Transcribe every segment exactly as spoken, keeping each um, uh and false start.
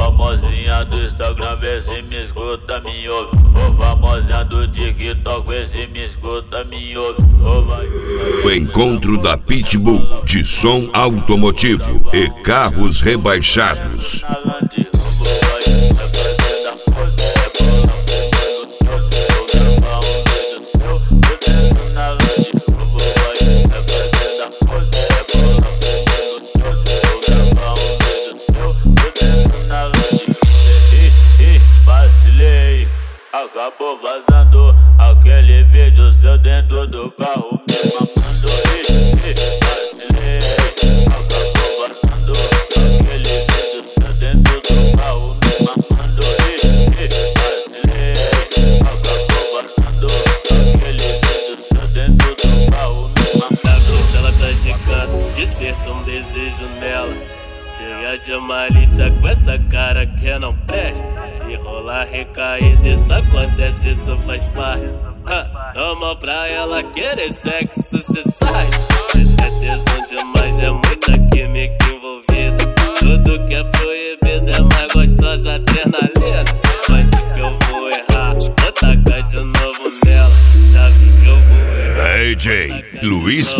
famosinha do Instagram, vê se me escuta, me ouve. Ô famosinha do TikTok, vê se me escuta, me ouve. Ô vai. O encontro da Pitbull de som automotivo e carros rebaixados. Acabou vazando aquele vídeo seu dentro do carro, me mamando. Vacilei. Acabou vazando aquele vídeo seu dentro do carro, me mamando. Vacilei. Acabou vazando aquele vídeo seu dentro do carro, me mamando. A costela tá de canto, desperta um desejo nela. Cheia de malícia com essa cara que não presta. Se rolar recaída, isso acontece, isso faz parte. Ha, normal pra ela querer sexo, cê sai. É tesão demais, é muita química envolvida. Tudo que é proibido é mais gostosa adrenalina. Antes que eu vou errar, vou tacar de novo nela. Já vi que eu vou errar. D J Luiz.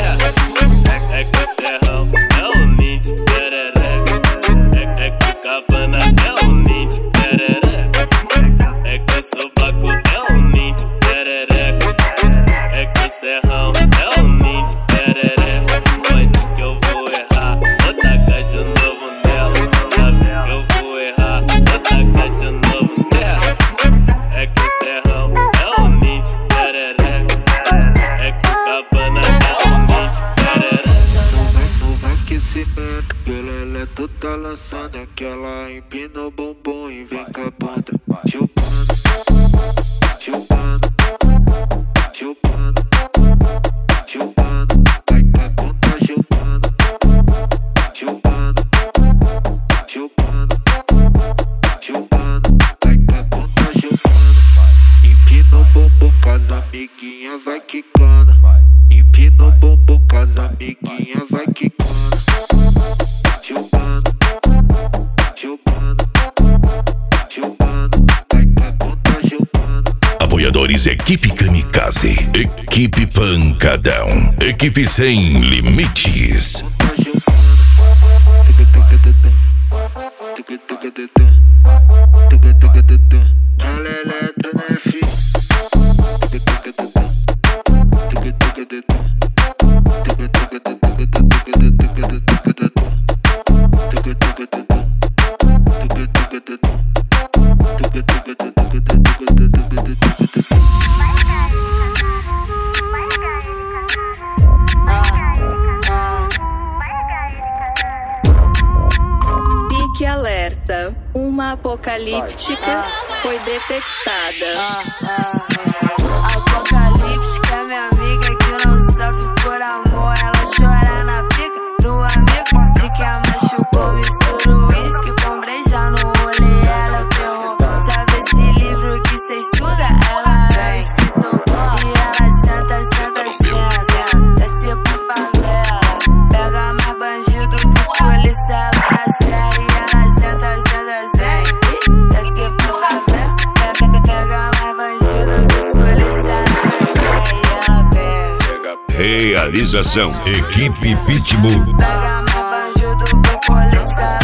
É que o Serrão é um ninja perereca. É, é que o Cabana é um ninja perereca. É que o Sobaco é um ninja perereca. É que o Serrão é um ninja perereca. Antes que eu vou errar, vou tacar de novo nela. Já vi que eu vou errar, vou tacar de novo nela. É que o Serrão é um ninja perereca. É que o Cabana é um ninja perereca. Aquecimento, pela ela tá lançando aquela empina o bumbum e vem com a bunda chupando, chupando, chupando, chupando, vai com a bunda chupando, chupando, chupando, chupando, vai com a bunda chupando. Empina o bumbum com as amiguinhas, vai quicando. Empina o bumbum com as amiguinhas, vai quicando. Apoiadores Equipe Kamikaze, Equipe Pancadão, Equipe Sem Limites. Pique alerta, uma apocalíptica foi detectada. Apocalíptica, minha amiga que não sofre por amor. Ela chora na pica do amigo de que a machucou. Mistura o uísque com breja no olho. Ela é o terror. Sabe esse livro que cê estuda? Ela é escritor. E ela senta, senta, senta. Desce pra favela. Pega mais bandido que os policiais lá na série. Ela senta, senta, senta. Desce pra favela. Pega mais bandido que os policiais lá na série. Ela pega. Realização Equipe Pitbull. Pega mais bandido que o policial.